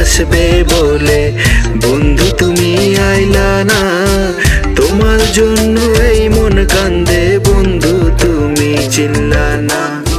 আসবে বলে বন্ধু তুমি আইলা না। তোমার জন্য এই মন কান্দে বন্ধু তুমি চিল্লা না।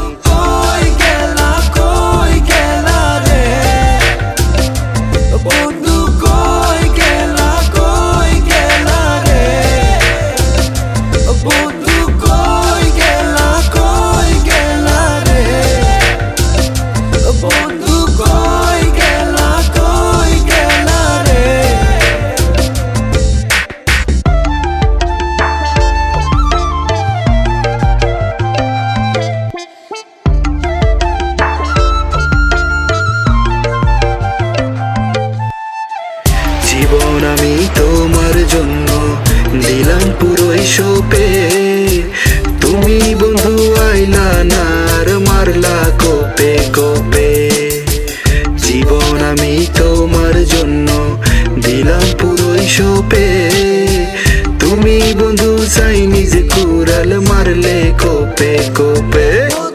জীবন আমি তোমার জন্য দিলাম পুরোই সপে, তুমি বন্ধু আইলা না আর মারলা কোপে কোপে। জীবন আমি তোমার জন্য দিলাম পুরোই সপে, তুমি বন্ধু চাইনিজ কুড়াল মারলে কোপে কোপে।